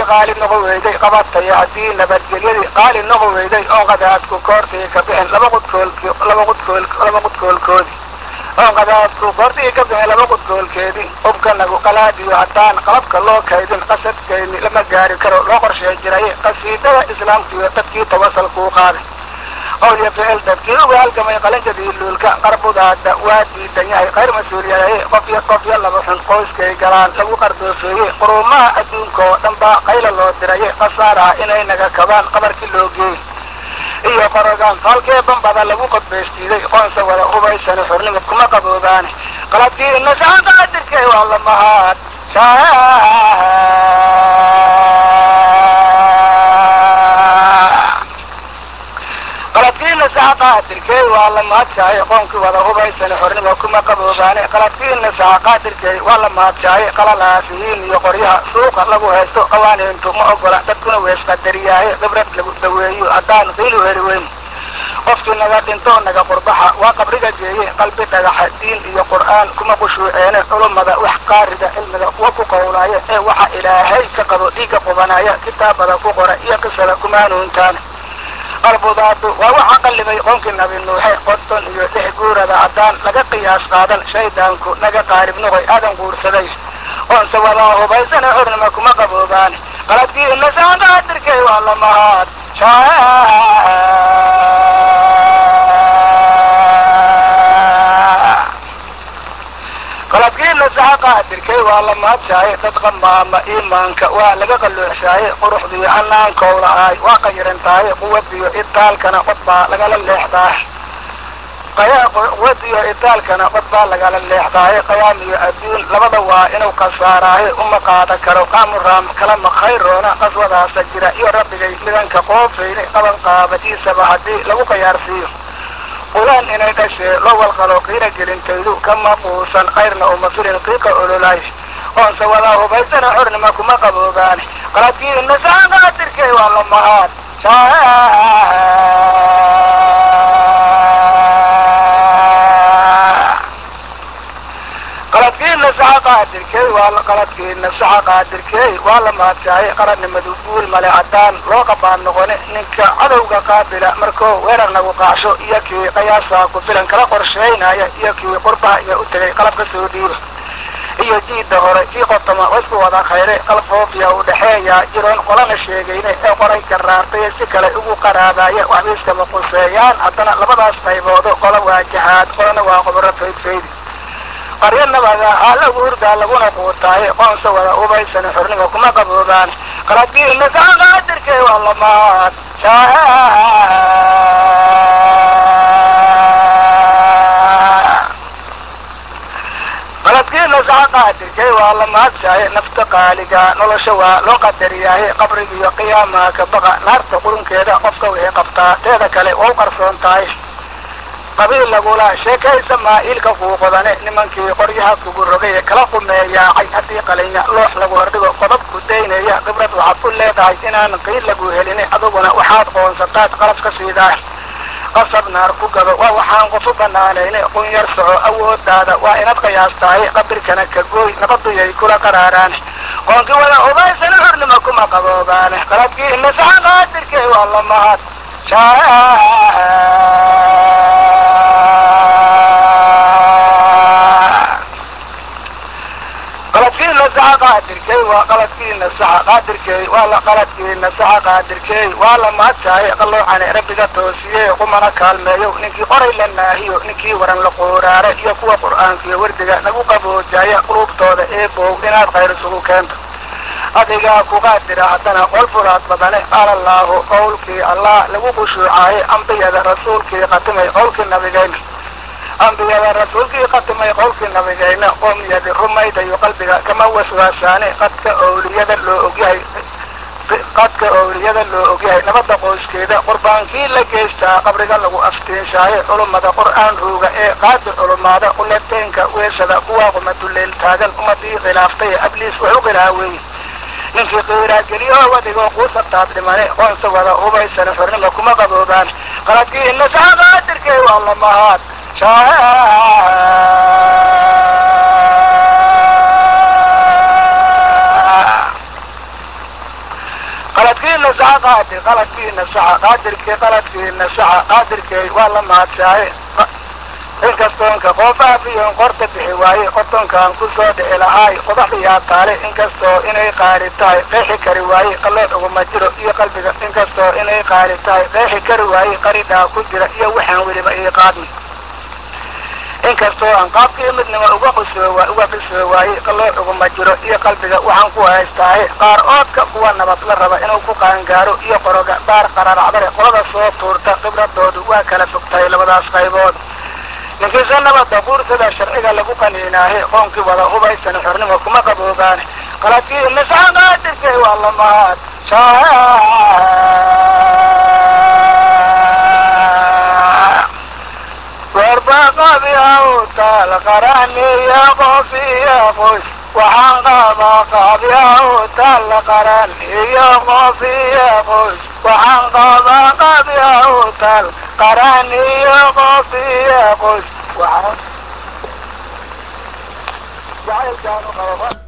qaali noqon weyday qabatay haddii nabadgelyadii qaali noqon weyday oo qadaadku koortii ka bixin laba qudkoolkoodii oo qadaadku koortii ka bixin laba qudkoolkeedii hubkanagu qalaadiyo haddaan qalabka loo kaydin qasadkayni lama gaari karo loo qorshee jiray qasiidada islaamkiiyo dadkii tawasalkuu qaaday qowl iyo ficil dadkii uga halgamay qalinjadii luulka qarbudaada waa diidan yahay khayr mas-uuliyadaye qofyo laba xun qoyskay galaan lagu qardoofeeyey quruumaha adduunka oo dhan baa qayla loo diraye khasaaraha inay naga kabaan qabarkii loo geeyey iyo qorogaan faalkee bambada lagu qodbaystiiday qoonsa wada hubaysani xornimad kuma qaboobaane qaladkiina saaqaadirkay waa la mahad qaladkiina saaqaadirkay waa la mahadshaaye qoonkii wada hubaysani xornimo kuma qaboobaane qaladkiina saaqaadirkay waa la mahadshaaye qalalaafiyiin iyo qoryaha suuqa lagu haysto qawaaniintu ma ogola dadkuna weesqadariyaaye khibrad lagu daweeyo haddaan qiilu heli weyn qofkii naga dhintoo naga qurbaxa waa qabriga geeye qalbi dhagaxa diin iyo qur'aan kuma qushuuceene culummada wax qaarida cilmiga kuwa ku qowlaaya ee waxa ilaahay ka qabo dhiigga qubanaya kitaabada ku qora iyo qisada kuma hanuuntaane qarbudaadu waa waxa qallibay qoonkii nabi nuuxe qodton iyo 6 guurada haddaan laga qiyaas qaadan shaydaanku naga qaalib noqoy aadan guursaday oonse wadaa hubaysana xornimo kuma qaboobaane qaladkiina saaqaadirkay waa la mahad qaladkiina saaqaadirkay waa la mahadshaaye dad qamaama iimaanka waa laga qalooxshaaye quruxdiyo annaankowlahay waa qayiran tahay quwadiyo itaalkana qod baa lagala leexdaaye quwadiyo itaalkana qod baa lagala leexdaaye qayaamiyo adduun labada waa inuu khasaaraaye uma qaada karo qaamuraam kalama khayroona qaswadaasa jira iyo rabbigay midanka qoofayne qaban qaabadiisaba haddii lagu qayaarsiiyo qulaan inay dhashee loo walqalo qiira gelintaydu kama quusan kayrna uma filin qiiqa ololaay oonse wadaa hubaysana xornimo kuma qaboobaane qaladkiina saaqaadirkay waa la mahad qaladkiina saaqaadirkay waa la mahadshaaye qarannimadu guul male haddaan loo qabaan noqone ninka cadowga qaabila markuu weerar nagu qaacsho iyo kii qiyaasaa ku filan kala qorsheynaya iyo kii qurbaha iyo u tegay qalab ka soo dhiiba iyo jiidda hore kii qotoma waisku wada khayre qalab foofiya u dhexeeya jiroon qolana sheegayne ee qoray garaartay si kale ugu qaraabaya waxbiiskama quseeyaan haddana labadaas qayboodo qola waa jahaad qolana waa qobro faydfaydi qaryo nabada aa lagu hurdaa laguna quutaaye qoonse wada hubaysani xornimo kuma qaboobaan qaladkiina saaqaadirkay waa la mahad qaladkiina saaqaadirkay waa la mahadshaaye nafta qaaliga nolosha waa loo qadariyaaye qabrigiyo qiyaamaha ka baqa naarta qurunkeeda qofka wixii qabtaa teeda kale waa u qarsoon tahay qabiil lagula sheekaysa maa'iilka kuu qodane nimankii qoryaha kugu rogay kala qumeeyaacay haddii qalinya loox lagu hordhigo qodab ku daynaya khibrad waxaad u leedahay inaan qiil lagu helin aduguna waxaad qoonsataad qalab ka siidaa qasab naar ku gado waa waxaan qofu banaanayne qunyar soco awoodaada waa inaad qiyaastahay qabirkana ka gooy nabaduyay kula qaraaraan qoonkii wada hubaysana xornimo kuma qaboobaane qaladkiina saaqaadirkay waa la mahad qaladkiina saaqaadirkay waa la mahadshaaye qalloocane rabbiga toosiye qumana kaalmeeyo ninkii qoray la naahiyo ninkii waran la qooraare iyo kuwa qur'aankiiyo wardiga nagu qaboojaya qulubtooda eebow inaad khayr isugu keento adigaa ku qaadira haddana qol furaad badane qaala allaahu qowlkii allah lagu khushuucaaye ambiyada rasuulkii qatimay qowlkii nabigayna ambiyada rasuulkii qatimay qowlkii nabigayna qoomiyadi rumaydayo qalbiga kama waswaasaane qadka owliyada loo ogyahay nabadda qoyskeeda qurbaankii la geystaa qabriga lagu aftiinshaaye culummada qur'aan ruuga ee qaadi culumaada quleteenka weesada kuwaa qumatuleyl taagan ummadii khilaaftay abliis wuxu khilaaweeye ninkii qiiraageliyo wadigo quusataad dhimane qoonse wada hubaysana xornimo kuma qaboobaan qaladkiina saaqaadirkay waa la mahad qaladkiina saxa qaadir qaladkiina saxa qaadirkii qaladkiina saxa qaadirkii waa la mahadshaaye inkastoonka qof aafiyoon qorta bixi waaye qotonkaan ku soo dhici lahaay qodaxdiyaa taale inkastoo inay qaali tahay qeexi kari waaye qallood uguma jiro iyo qalbiga inkastoo inay qaali tahay qeexi kari waaye qaridhaa ku jira iyo waxaan weliba ii qaadmi inkastoo aan qaabkii midnimo uga qisoo waaye qallood uguma jiro iyo qalbiga waxaan ku haystaahe qaar oodka kuwa nabad la raba inuu ku qaangaaro iyo qoroga baar qararacdale qolada soo tuurta khibradoodu waa kala fogtahay labadaas qaybood ninkiisa nabadda quursada sharciga lagu qaniinaahe qoonkii wada hubaysan xornimo kuma qaboobaane qaladkiina saxa qaadirkay waa la mahad warba qabiha u taal qaraniya qof iyo qoys waxaan qabaa qabiha u taal qaran iyo qof iyo qoys waxaan qabaa qabiha u taal qaran iyo qof iyo qoys waxaan jacaylkaanu qabo